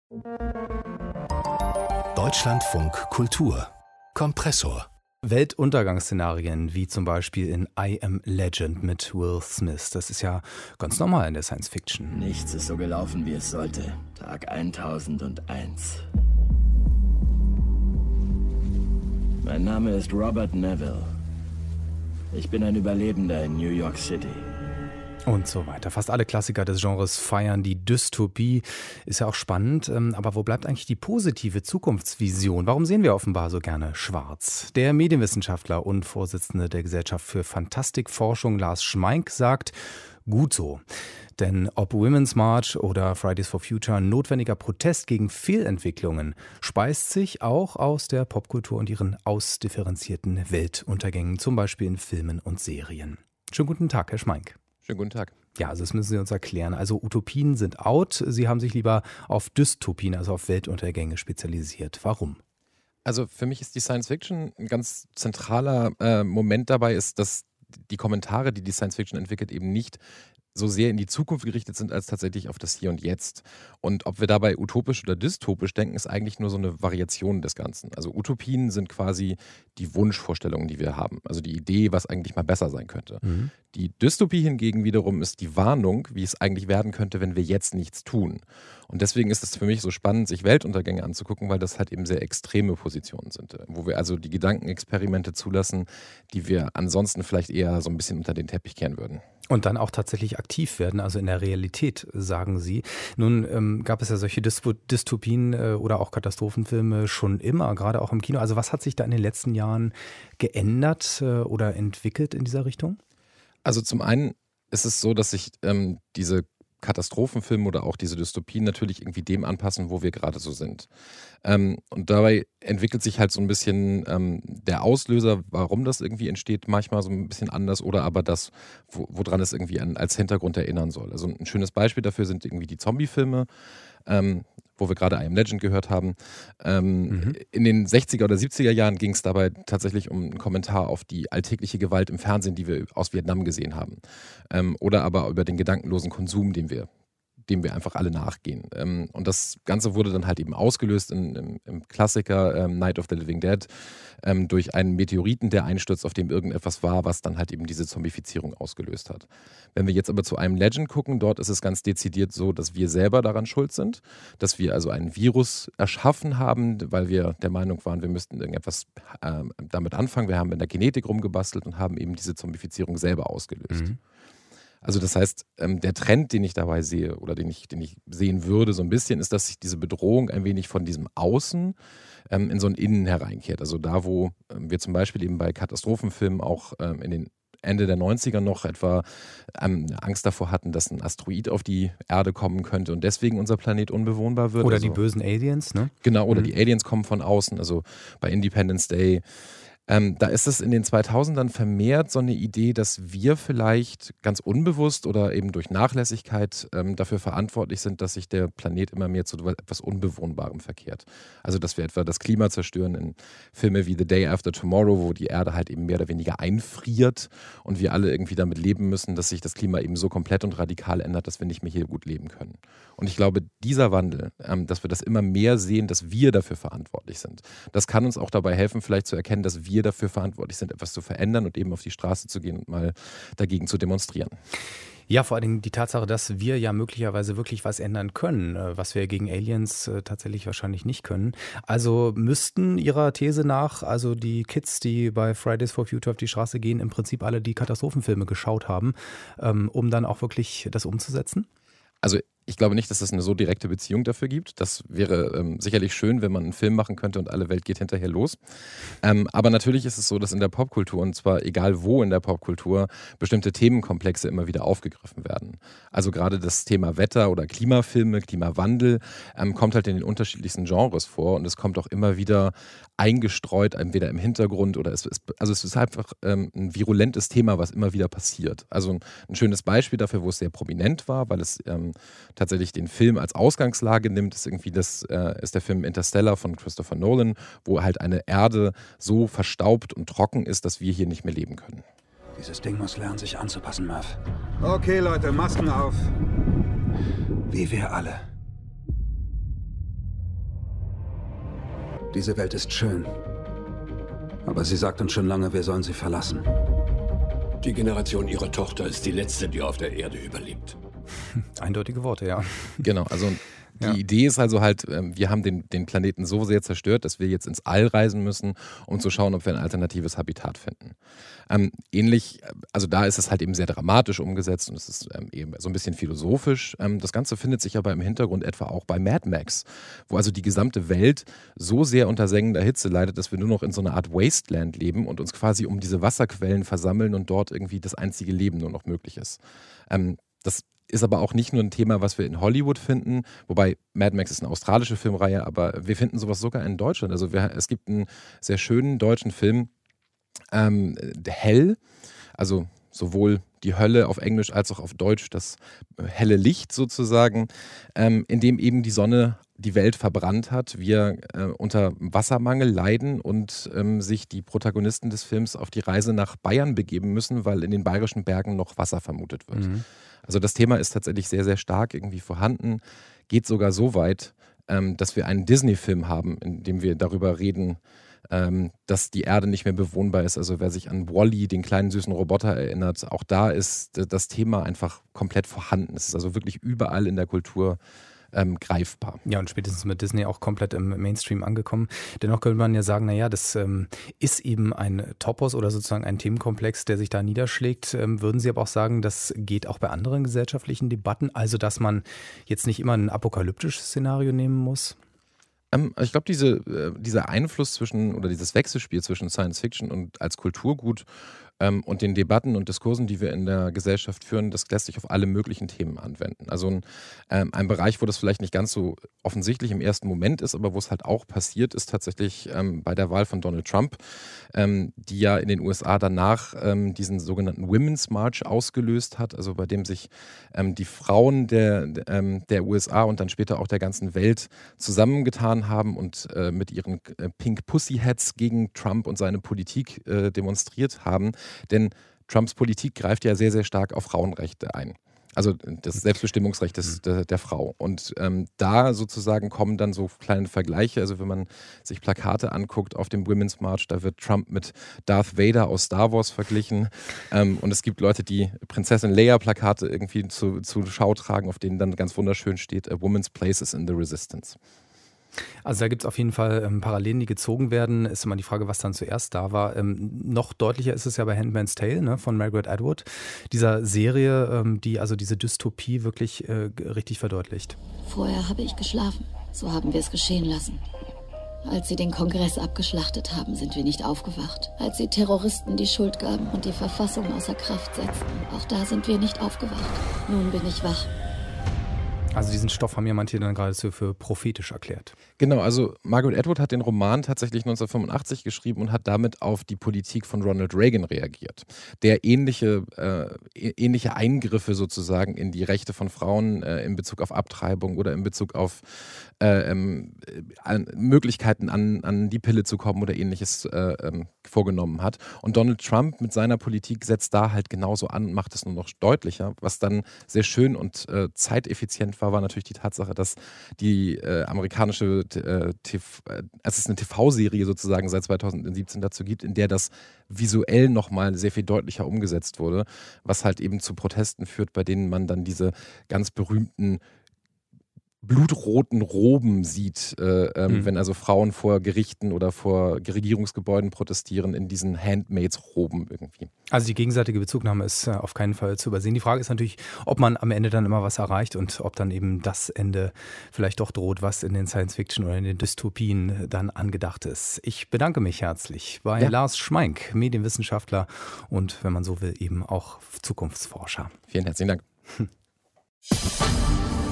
Deutschlandfunk Kultur Kompressor. Weltuntergangsszenarien wie zum Beispiel in I Am Legend mit Will Smith. Das ist ja ganz normal in der Science Fiction. Nichts ist so gelaufen, wie es sollte. Tag 1001. Mein Name ist Robert Neville. Ich bin ein Überlebender in New York City. Und so weiter. Fast alle Klassiker des Genres feiern die Dystopie. Ist ja auch spannend. Aber wo bleibt eigentlich die positive Zukunftsvision? Warum sehen wir offenbar so gerne schwarz? Der Medienwissenschaftler und Vorsitzende der Gesellschaft für Fantastikforschung Lars Schmeink sagt, gut so. Denn ob Women's March oder Fridays for Future, notwendiger Protest gegen Fehlentwicklungen speist sich auch aus der Popkultur und ihren ausdifferenzierten Weltuntergängen, zum Beispiel in Filmen und Serien. Schönen guten Tag, Herr Schmeink. Schönen guten Tag. Ja, also das müssen Sie uns erklären. Also Utopien sind out. Sie haben sich lieber auf Dystopien, also auf Weltuntergänge spezialisiert. Warum? Also für mich ist die Science Fiction ein ganz zentraler Moment dabei, ist, dass die Kommentare, die Science Fiction entwickelt, eben nicht so sehr in die Zukunft gerichtet sind, als tatsächlich auf das Hier und Jetzt. Und ob wir dabei utopisch oder dystopisch denken, ist eigentlich nur so eine Variation des Ganzen. Also Utopien sind quasi die Wunschvorstellungen, die wir haben. Also die Idee, was eigentlich mal besser sein könnte. Mhm. Die Dystopie hingegen wiederum ist die Warnung, wie es eigentlich werden könnte, wenn wir jetzt nichts tun. Und deswegen ist es für mich so spannend, sich Weltuntergänge anzugucken, weil das halt eben sehr extreme Positionen sind, wo wir also die Gedankenexperimente zulassen, die wir ansonsten vielleicht eher so ein bisschen unter den Teppich kehren würden. Und dann auch tatsächlich aktiv werden, also in der Realität, sagen Sie. Nun gab es ja solche Dystopien oder auch Katastrophenfilme schon immer, gerade auch im Kino. Also was hat sich da in den letzten Jahren geändert oder entwickelt in dieser Richtung? Also zum einen ist es so, dass sich diese Katastrophenfilme oder auch diese Dystopien natürlich irgendwie dem anpassen, wo wir gerade so sind. Und dabei entwickelt sich halt so ein bisschen der Auslöser, warum das irgendwie entsteht, manchmal so ein bisschen anders oder aber das, woran es irgendwie als Hintergrund erinnern soll. Also ein schönes Beispiel dafür sind irgendwie die Zombie-Filme, wo wir gerade I Am Legend gehört haben. In den 60er oder 70er Jahren ging es dabei tatsächlich um einen Kommentar auf die alltägliche Gewalt im Fernsehen, die wir aus Vietnam gesehen haben. Oder aber über den gedankenlosen Konsum, dem wir einfach alle nachgehen. Und das Ganze wurde dann halt eben ausgelöst im Klassiker Night of the Living Dead durch einen Meteoriten, der einstürzt, auf dem irgendetwas war, was dann halt eben diese Zombifizierung ausgelöst hat. Wenn wir jetzt aber zu einem Legend gucken, dort ist es ganz dezidiert so, dass wir selber daran schuld sind, dass wir also ein Virus erschaffen haben, weil wir der Meinung waren, wir müssten irgendetwas damit anfangen. Wir haben in der Genetik rumgebastelt und haben eben diese Zombifizierung selber ausgelöst. Mhm. Also das heißt, der Trend, den ich dabei sehe oder den ich sehen würde so ein bisschen, ist, dass sich diese Bedrohung ein wenig von diesem Außen in so ein Innen hereinkehrt. Also da, wo wir zum Beispiel eben bei Katastrophenfilmen auch in den Ende der 90er noch etwa Angst davor hatten, dass ein Asteroid auf die Erde kommen könnte und deswegen unser Planet unbewohnbar wird. Oder also, die bösen Aliens, ne? Genau, oder die Aliens kommen von außen, also bei Independence Day. Da ist es in den 2000ern vermehrt so eine Idee, dass wir vielleicht ganz unbewusst oder eben durch Nachlässigkeit dafür verantwortlich sind, dass sich der Planet immer mehr zu etwas Unbewohnbarem verkehrt. Also dass wir etwa das Klima zerstören in Filme wie The Day After Tomorrow, wo die Erde halt eben mehr oder weniger einfriert und wir alle irgendwie damit leben müssen, dass sich das Klima eben so komplett und radikal ändert, dass wir nicht mehr hier gut leben können. Und ich glaube, dieser Wandel, dass wir das immer mehr sehen, dass wir dafür verantwortlich sind, das kann uns auch dabei helfen, vielleicht zu erkennen, dass wir dafür verantwortlich sind, etwas zu verändern und eben auf die Straße zu gehen und mal dagegen zu demonstrieren. Ja, vor allem die Tatsache, dass wir ja möglicherweise wirklich was ändern können, was wir gegen Aliens tatsächlich wahrscheinlich nicht können. Also müssten Ihrer These nach, also die Kids, die bei Fridays for Future auf die Straße gehen, im Prinzip alle die Katastrophenfilme geschaut haben, um dann auch wirklich das umzusetzen? Also ich glaube nicht, dass es eine so direkte Beziehung dafür gibt. Das wäre sicherlich schön, wenn man einen Film machen könnte und alle Welt geht hinterher los. Aber natürlich ist es so, dass in der Popkultur, und zwar egal wo in der Popkultur, bestimmte Themenkomplexe immer wieder aufgegriffen werden. Also gerade das Thema Wetter oder Klimafilme, Klimawandel kommt halt in den unterschiedlichsten Genres vor und es kommt auch immer wieder eingestreut, entweder im Hintergrund oder es ist einfach ein virulentes Thema, was immer wieder passiert. Also ein schönes Beispiel dafür, wo es sehr prominent war, weil es tatsächlich den Film als Ausgangslage nimmt, ist irgendwie ist der Film Interstellar von Christopher Nolan, wo halt eine Erde so verstaubt und trocken ist, dass wir hier nicht mehr leben können. Dieses Ding muss lernen, sich anzupassen, Murph. Okay, Leute, Masken auf. Wie wir alle. Diese Welt ist schön. Aber sie sagt uns schon lange, wir sollen sie verlassen. Die Generation ihrer Tochter ist die letzte, die auf der Erde überlebt. Eindeutige Worte, ja. Genau, also die Idee ist also halt, wir haben den Planeten so sehr zerstört, dass wir jetzt ins All reisen müssen, um zu schauen, ob wir ein alternatives Habitat finden. Ähnlich, also da ist es halt eben sehr dramatisch umgesetzt und es ist eben so ein bisschen philosophisch. Das Ganze findet sich aber im Hintergrund etwa auch bei Mad Max, wo also die gesamte Welt so sehr unter sengender Hitze leidet, dass wir nur noch in so einer Art Wasteland leben und uns quasi um diese Wasserquellen versammeln und dort irgendwie das einzige Leben nur noch möglich ist. Das ist aber auch nicht nur ein Thema, was wir in Hollywood finden, wobei Mad Max ist eine australische Filmreihe, aber wir finden sowas sogar in Deutschland. Also es gibt einen sehr schönen deutschen Film, Hell, also sowohl die Hölle auf Englisch als auch auf Deutsch, das helle Licht sozusagen, in dem eben die Sonne die Welt verbrannt hat, wir unter Wassermangel leiden und sich die Protagonisten des Films auf die Reise nach Bayern begeben müssen, weil in den bayerischen Bergen noch Wasser vermutet wird. Mhm. Also das Thema ist tatsächlich sehr, sehr stark irgendwie vorhanden, geht sogar so weit, dass wir einen Disney-Film haben, in dem wir darüber reden, dass die Erde nicht mehr bewohnbar ist. Also wer sich an Wall-E, den kleinen süßen Roboter, erinnert, auch da ist das Thema einfach komplett vorhanden. Es ist also wirklich überall in der Kultur greifbar. Ja, und spätestens mit Disney auch komplett im Mainstream angekommen. Dennoch könnte man ja sagen, naja, das ist eben ein Topos oder sozusagen ein Themenkomplex, der sich da niederschlägt. Würden Sie aber auch sagen, das geht auch bei anderen gesellschaftlichen Debatten, also dass man jetzt nicht immer ein apokalyptisches Szenario nehmen muss? Ich glaube, dieser Einfluss zwischen oder dieses Wechselspiel zwischen Science Fiction und als Kulturgut und den Debatten und Diskursen, die wir in der Gesellschaft führen, das lässt sich auf alle möglichen Themen anwenden. Also ein Bereich, wo das vielleicht nicht ganz so offensichtlich im ersten Moment ist, aber wo es halt auch passiert, ist tatsächlich bei der Wahl von Donald Trump, die ja in den USA danach diesen sogenannten Women's March ausgelöst hat, also bei dem sich die Frauen der USA und dann später auch der ganzen Welt zusammengetan haben und mit ihren Pink Pussy Hats gegen Trump und seine Politik demonstriert haben. Denn Trumps Politik greift ja sehr, sehr stark auf Frauenrechte ein. Also das Selbstbestimmungsrecht der Frau. Und da sozusagen kommen dann so kleine Vergleiche. Also wenn man sich Plakate anguckt auf dem Women's March, da wird Trump mit Darth Vader aus Star Wars verglichen. Und es gibt Leute, die Prinzessin Leia-Plakate irgendwie zu Schau tragen, auf denen dann ganz wunderschön steht, A Woman's Place is in the Resistance. Also da gibt es auf jeden Fall Parallelen, die gezogen werden. Ist immer die Frage, was dann zuerst da war. Noch deutlicher ist es ja bei Handmaid's Tale, ne, von Margaret Atwood. Dieser Serie, die also diese Dystopie wirklich richtig verdeutlicht. Vorher habe ich geschlafen. So haben wir es geschehen lassen. Als sie den Kongress abgeschlachtet haben, sind wir nicht aufgewacht. Als sie Terroristen die Schuld gaben und die Verfassung außer Kraft setzten, auch da sind wir nicht aufgewacht. Nun bin ich wach. Also diesen Stoff haben ja manche dann geradezu für prophetisch erklärt. Genau, also Margaret Atwood hat den Roman tatsächlich 1985 geschrieben und hat damit auf die Politik von Ronald Reagan reagiert, der ähnliche Eingriffe sozusagen in die Rechte von Frauen in Bezug auf Abtreibung oder in Bezug auf Möglichkeiten an die Pille zu kommen oder ähnliches vorgenommen hat. Und Donald Trump mit seiner Politik setzt da halt genauso an und macht es nur noch deutlicher. Was dann sehr schön und zeiteffizient war natürlich die Tatsache, dass die amerikanische es ist eine TV-Serie sozusagen seit 2017 dazu gibt, in der das visuell nochmal sehr viel deutlicher umgesetzt wurde, was halt eben zu Protesten führt, bei denen man dann diese ganz berühmten blutroten Roben sieht, wenn also Frauen vor Gerichten oder vor Regierungsgebäuden protestieren, in diesen Handmaids-Roben irgendwie. Also die gegenseitige Bezugnahme ist auf keinen Fall zu übersehen. Die Frage ist natürlich, ob man am Ende dann immer was erreicht und ob dann eben das Ende vielleicht doch droht, was in den Science-Fiction oder in den Dystopien dann angedacht ist. Ich bedanke mich herzlich bei Lars Schmeink, Medienwissenschaftler und, wenn man so will, eben auch Zukunftsforscher. Vielen herzlichen Dank.